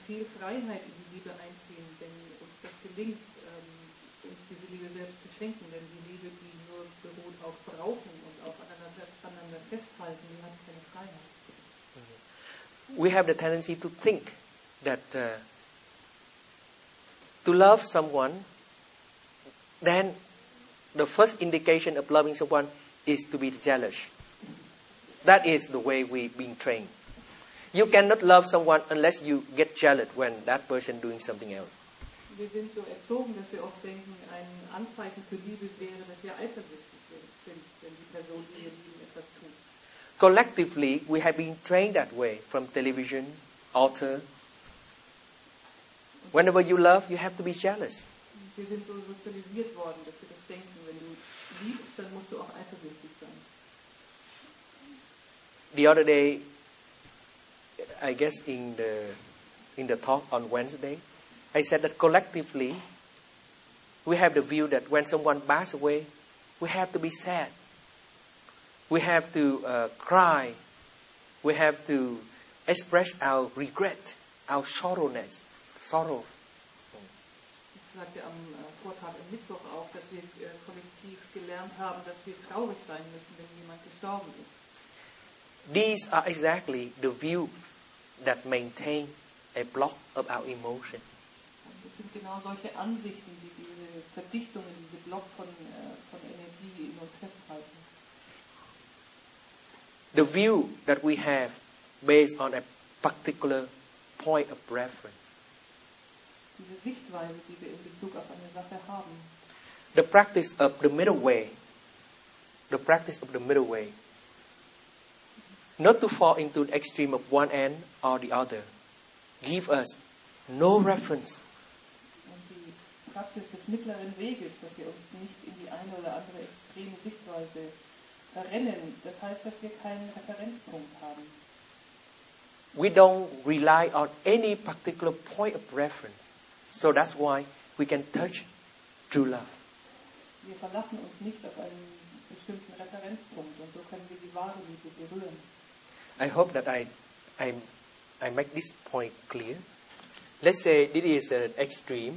viel Freiheit in die Liebe einziehen, wenn uns das gelingt, uns diese Liebe selbst zu schenken. Denn die Liebe, die nur beruht auf Brauchen und auf aneinander festhalten, die hat keine Freiheit. We have the tendency to think that to love someone, then the first indication of loving someone is to be jealous. That is the way we've been trained. You cannot love someone unless you get jealous when that person doing something else. Wir sind so erzogen, dass wir oft denken, ein Anzeichen für Liebe wäre, dass wir eifersüchtig sind, wenn die Person, die wir lieben, etwas tut. Collectively, we have been trained that way from television, altar. Whenever you love, you have to be jealous. Wir sind so sozialisiert worden, dass wir das denken. Wenn du liebst, dann musst du auch eifersüchtig sein. The other day, I guess in the talk on Wednesday, I said that collectively, we have the view that when someone passes away, we have to be sad. We have to cry. We have to express our regret, our sorrow. Ich sagte am Vortrag am Mittwoch auch, dass wir kollektiv gelernt haben, dass wir traurig sein müssen, wenn jemand gestorben ist. These are exactly the view that maintain a block of our emotion. Das sind genau solche Ansichten, die diese Verdichtungen, diese Block von Energie in uns festhalten. The view that we have based on a particular point of reference. Diese Sichtweise, die wir in Bezug auf eine Sache haben. The practice of the middle way. The practice of the middle way. Not to fall into the extreme of one end or the other. Give us no reference. Und die Praxis des mittleren Weges, dass wir uns nicht in die eine oder andere extreme Sichtweise verrennen, das heißt, dass wir keinen Referenzpunkt haben. We don't rely on any particular point of reference. So that's why we can touch true love. Wir verlassen uns nicht auf einen bestimmten Referenzpunkt und so können wir die wahre Liebe berühren. I hope that I make this point clear. Let's say this is an extreme,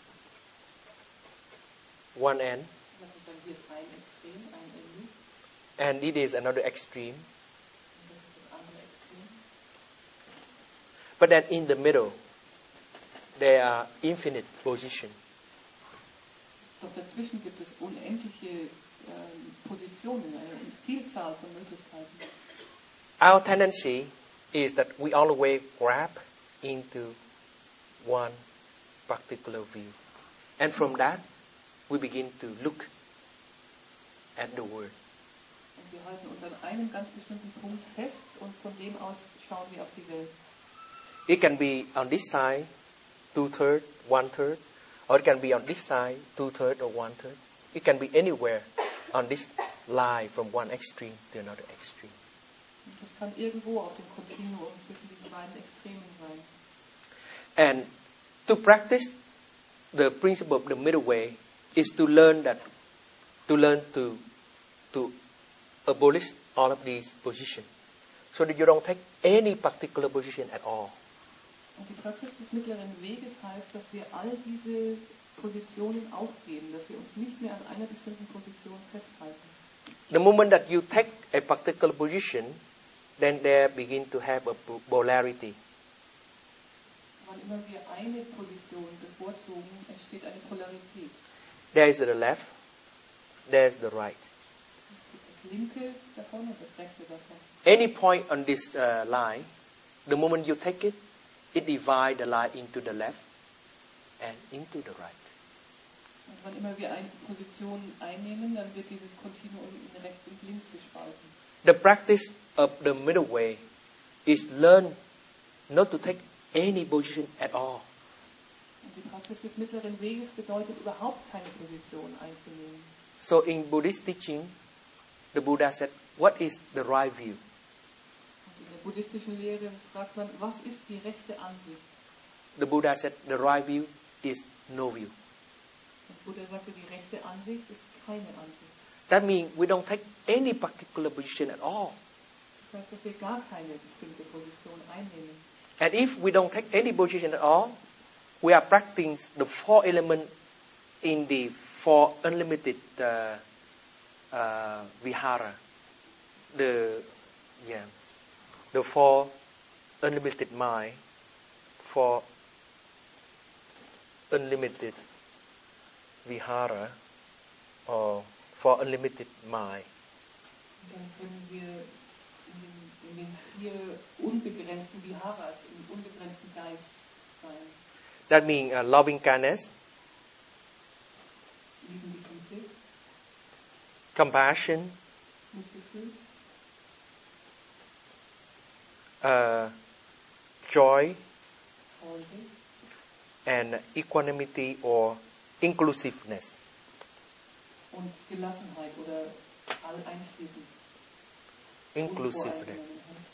one end, Hier ist ein Extrem, ein Ende. and it is another extreme. Und das ist das andere Extrem. But then in the middle, there are infinite positions. Doch dazwischen gibt es unendliche Positionen, eine Vielzahl von Möglichkeiten. Our tendency is that we always grab into one particular view. And from that, we begin to look at the world. Und wir halten uns an einem ganz bestimmten Punkt fest und von dem aus schauen wir auf die Welt. It can be on this side, 2/3, 1/3, or it can be on this side, 2/3 or 1/3. It can be anywhere on this line from one extreme to another extreme. Und das kann irgendwo auf dem Kontinuum zwischen diesen beiden Extremen sein. And to practice the principle of the middle way is to learn to abolish all of these positions, so that you don't take any particular position at all. Und die Praxis des mittleren Weges heißt, dass wir all diese Positionen aufgeben, dass wir uns nicht mehr an einer bestimmten Position festhalten. The moment that you take a particular position, then there begin to have a polarity. Wann immer wir eine Position bevorzugen, entsteht eine Polarität. There is the left, there is the right. Das linke davon und das rechte davon. Any point on this line, the moment you take it, it divides the line into the left and into the right. Und wann immer wir eine Position einnehmen, dann wird dieses Kontinuum in rechts und links gespalten. The practice of the middle way is learn not to take any position at all. Und die Praxis des mittleren Weges bedeutet überhaupt keine Position einzunehmen. So in Buddhist teaching, the Buddha said, what is the right view? Und in der buddhistischen Lehre fragt man, was ist die rechte Ansicht? The Buddha said, the right view is no view. Und Buddha sagte, die rechte Ansicht ist keine Ansicht. That means we don't take any particular position at all. Das heißt, dass wir gar keine bestimmte Position einnehmen. And if we don't take any position at all, we are practicing the 4 elements in the 4 unlimited vihara. The 4 unlimited mind, 4 unlimited vihara, or 4 unlimited mind. Dann können wir in den 4 unbegrenzten Viharas, im unbegrenzten Geist sein. That means loving kindness, Liebende Güte, compassion, Mitgefühl, joy, Freude and equanimity or inclusiveness. und Gelassenheit oder alleinschließend. Inclusiveness.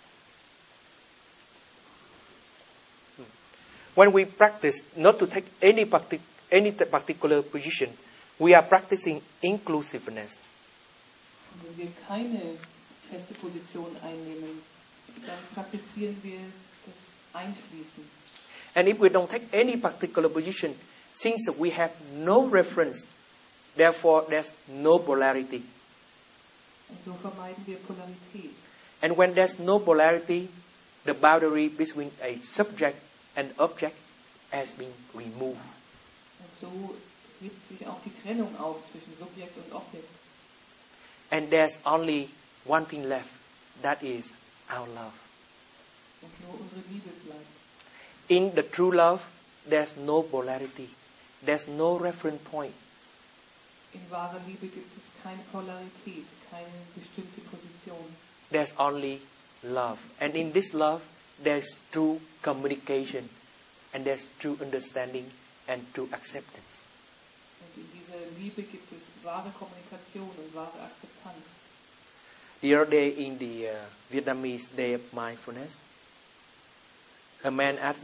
When we practice not to take any particular position, we are practicing inclusiveness. Wenn wir keine feste Position einnehmen, dann praktizieren wir das Einschließen. And if we don't take any particular position, since we have no reference, therefore there's no polarity. Und so vermeiden wir Polarität. And when there's no polarity, the boundary between a subject and object has been removed. Und so hebt sich auch die Trennung auf zwischen Subjekt und Objekt. And there's only one thing left, that is our love. Und nur unsere Liebe bleibt. In the true love, there's no polarity. There's no reference point. In wahrer Liebe gibt es keine Polarität, keine bestimmte Position. There's only love. And in this love, there's true communication. And there's true understanding and true acceptance. Und in dieser Liebe gibt es wahre Kommunikation und wahre Akzeptanz. The other day in the Vietnamese Day of Mindfulness, a man asked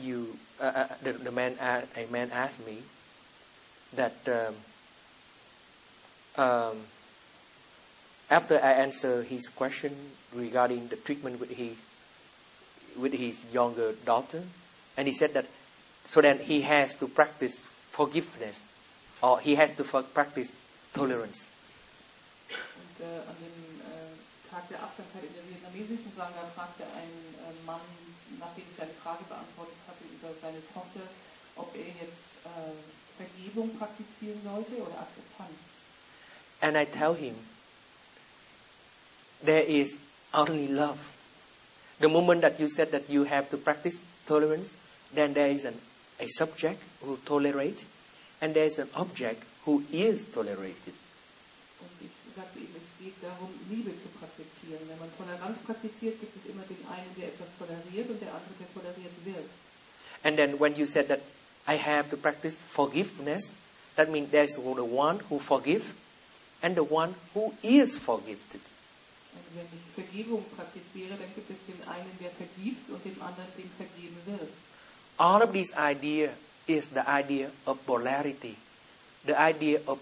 me that after I answer his question regarding the treatment with his younger daughter, and he said that so that he has to practice forgiveness, or he has to practice tolerance. Und an dem Tag der Achtsamkeit in der vietnamesischen Sangha fragte ein Mann, nachdem ich seine Frage beantwortet hatte über seine Tochter, ob er jetzt Vergebung praktizieren sollte oder Akzeptanz. And I tell him, there is only love. The moment that you said that you have to practice tolerance, then there is a subject who tolerates, and there is an object who is tolerated. Und ich sagte ihm, es geht darum, Liebe zu praktizieren. Wenn man Toleranz praktiziert, gibt es immer den einen, der etwas toleriert und der andere, der toleriert wird. And then when you said that I have to practice forgiveness, that means there's the one who forgives and the one who is forgiven. Und wenn ich Vergebung praktiziere, dann gibt es den einen, der vergibt und dem anderen, dem vergeben wird. All of this idea is the idea of polarity, the idea of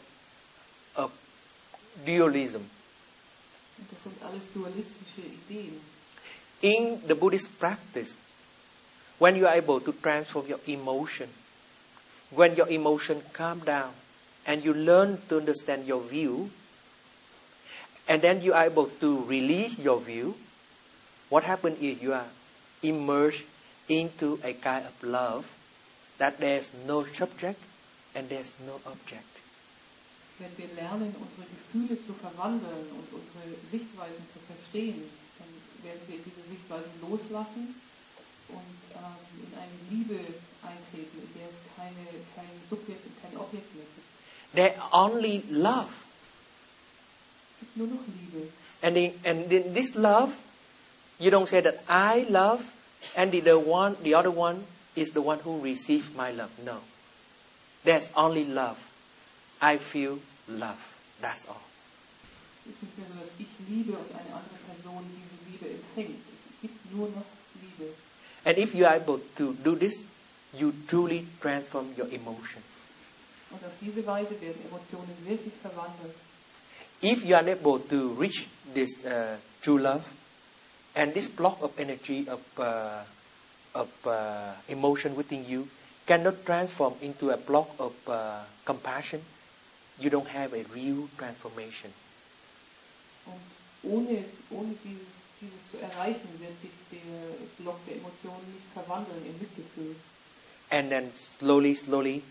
dualism. Und das sind alles dualistische Ideen. In the Buddhist practice, when you are able to transform your emotion, when your emotion calm down, and you learn to understand your view, and then you are able to release your view, what happens is you are immersed into a kind of love that there's no subject and there's no object. Wenn wir lernen, unsere Gefühle zu verwandeln und unsere Sichtweisen zu verstehen, dann werden wir diese Sichtweisen loslassen und in eine Liebe eintreten, in der es kein Subjekt und kein Objekt mehr gibt. There's only love. Es gibt nur noch Liebe. And in this love, you don't say that I love and the other one is the one who received my love. No. There's only love. I feel love. That's all. Es ist nicht mehr so, dass ich liebe und eine andere Person diese Liebe empfängt. Es gibt nur noch Liebe. And if you are able to do this, you truly transform your emotion. Und auf diese Weise werden Emotionen wirklich verwandelt. If you are able to reach this true love, and this block of energy of of emotion within you cannot transform into a block of compassion, you don't have a real transformation. Und ohne dieses zu erreichen, wird sich der Block der Emotionen nicht verwandeln in Mitgefühl. And then slowly,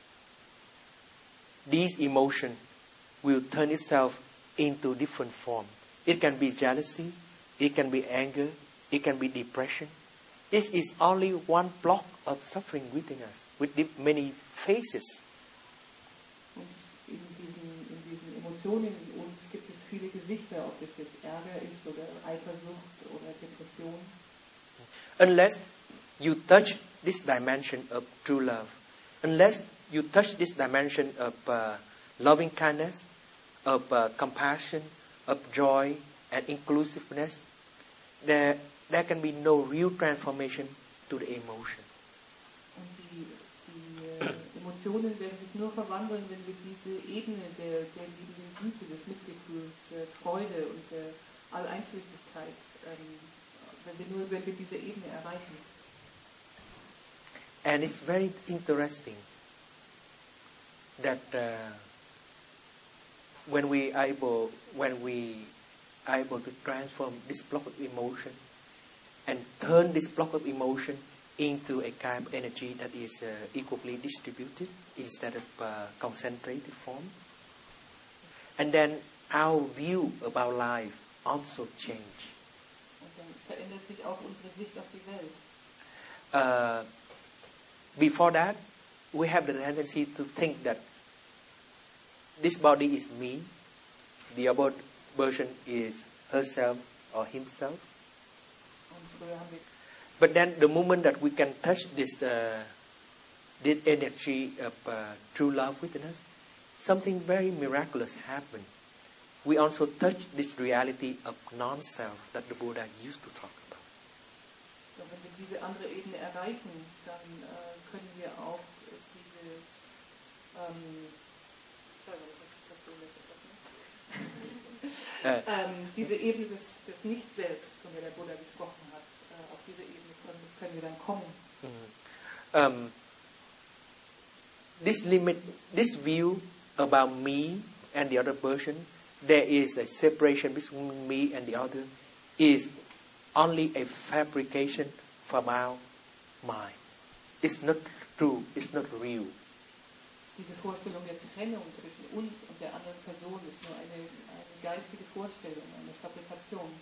this emotion will turn itself into different form. It can be jealousy, it can be anger, it can be depression. This is only one block of suffering within us, with many faces. Und in diesen Emotionen in uns gibt es viele Gesichter, ob das jetzt Ärger ist oder Eifersucht oder Depression. Unless you touch this dimension of true love, unless you touch this dimension of loving kindness, of compassion, of joy and inclusiveness, there can be no real transformation to the emotion. Und die Emotionen werden sich nur verwandeln, wenn wir diese Ebene der liebenden Güte, des Mitgefühls, der Freude und der Alleinschließlichkeit, wenn wir diese Ebene erreichen. And it's very interesting that when we are able to transform this block of emotion and turn this block of emotion into a kind of energy that is equally distributed instead of concentrated form, and then our view about life also change. Und dann verändert sich auch unsere Sicht auf die Welt. Before that, we have the tendency to think that this body is me, the other person is herself or himself. But then the moment that we can touch this energy of true love within us, something very miraculous happens. We also touch this reality of non-self that the Buddha used to talk about. So, wenn wir diese andere Ebene erreichen, dann können wir auch diese Ebene des Nicht-Selbst, von der der Buddha gesprochen hat, auf diese Ebene können wir dann kommen. This view about me and the other person, there is a separation between me and the other, is only a fabrication from our mind. It's not true, it's not real. Diese Vorstellung der Trennung zwischen uns und der anderen Person ist nur eine geistige Vorstellung, eine Fabrikation.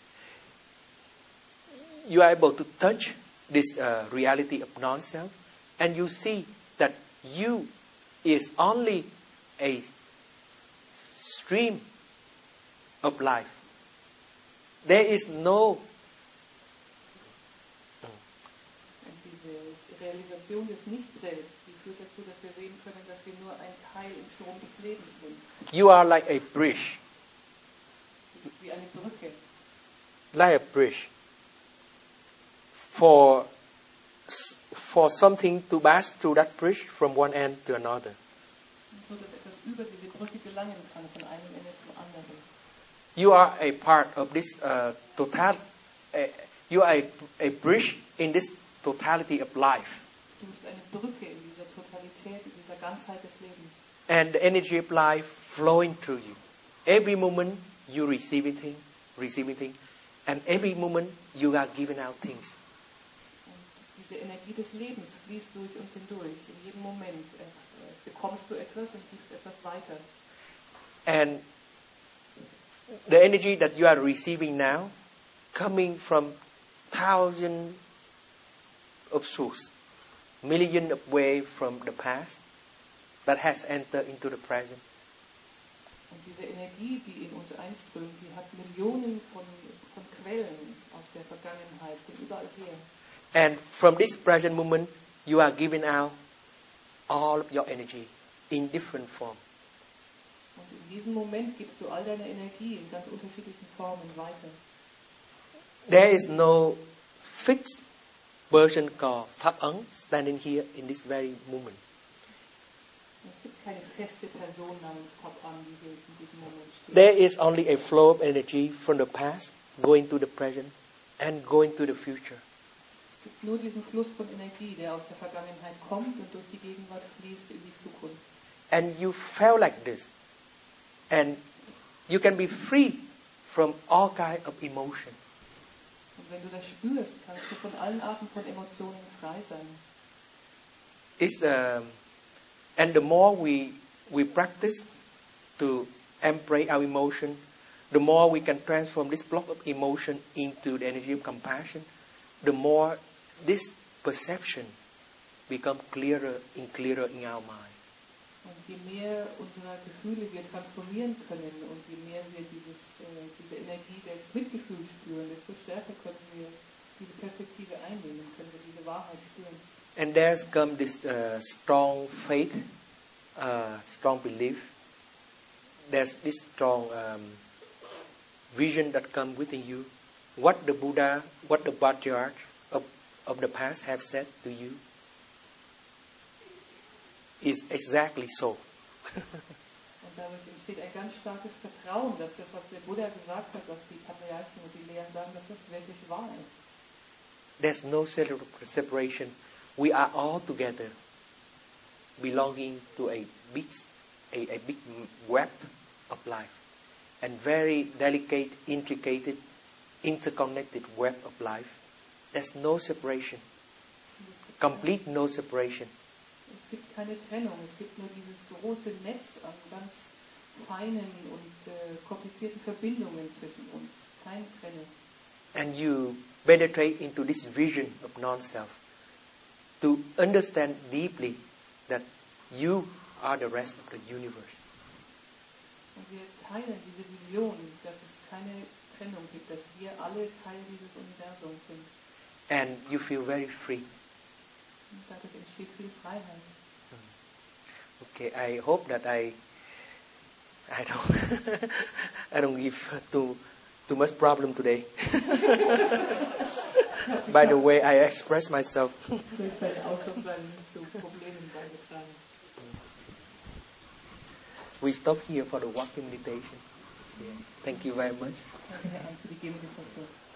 You are able to touch this reality of non-self, and you see that you is only a stream of life. There is no. Und diese Realisation des Nicht-Selbst, die führt dazu, dass wir sehen können, dass wir nur ein Teil im Strom des Lebens sind. You are like a bridge. Wie eine Brücke. Like a bridge. For something to pass through that bridge from one end to another. So dass etwas über diese Brücke gelangen kann, von einem Ende zum anderen. You are a part of this you are a bridge in this totality of life. Du bist eine Brücke in dieser Totalität, in dieser Ganzheit des Lebens. And the energy of life flowing through you. Every moment you receive it, and every moment you are giving out things. Diese Energie des Lebens fließt durch uns hindurch. In jedem Moment bekommst du etwas und gibst etwas weiter. And the energy that you are receiving now, coming from thousands of souls, millions of waves from the past, that has entered into the present. Und diese Energie, die in uns einströmt, die hat Millionen von Quellen aus der Vergangenheit, von überall her. And from this present moment, you are giving out all of your energy in different forms. Und in diesem Moment gibst du all deine Energie in ganz unterschiedlichen Formen weiter. There is no fixed person called Pháp Ấn standing here in this very moment. Es gibt keine feste Person namens Pháp Ấn, die hier in diesem Moment steht. There is only a flow of energy from the past, going to the present, and going to the future. Es gibt nur diesen Fluss von Energie, der aus der Vergangenheit kommt und durch die Gegenwart fließt in die Zukunft. And you felt like this. And you can be free from all kind of emotion. Und wenn du das spürst, kannst du von allen Arten von Emotionen frei sein. And the more we practice to embrace our emotion, the more we can transform this block of emotion into the energy of compassion, the more this perception becomes clearer and clearer in our mind. Und je mehr unsere Gefühle wir transformieren können und je mehr wir diese Energie des Mitgefühls spüren, desto stärker können wir diese Perspektive einnehmen, können wir diese Wahrheit spüren. And there's come this strong faith, strong belief. There's this strong vision that comes within you. What the Buddha, what the patriarchs of the past have said to you is exactly so. Und dadurch entsteht ein ganz starkes Vertrauen, dass das, was der Buddha gesagt hat, was die Patriarchen und die Lehren sagen, dass das wirklich wahr ist. There's no separation. We are all together, belonging to a big web of life, and very delicate, intricate, interconnected web of life. There's no separation, complete no separation. Es gibt keine Trennung, es gibt nur dieses große Netz an ganz feinen und komplizierten Verbindungen zwischen uns, keine Trennung. And you penetrate into this vision of non-self to understand deeply that you are the rest of the universe. Und wir teilen diese Vision, dass es keine Trennung gibt, dass wir alle Teil dieses Universums sind. And you feel very free. Und dadurch entsteht viel Freiheit. Okay, I hope that I don't I don't give too much problem today. By the way I express myself. We stop here for the walking meditation. Yeah. Thank you very much.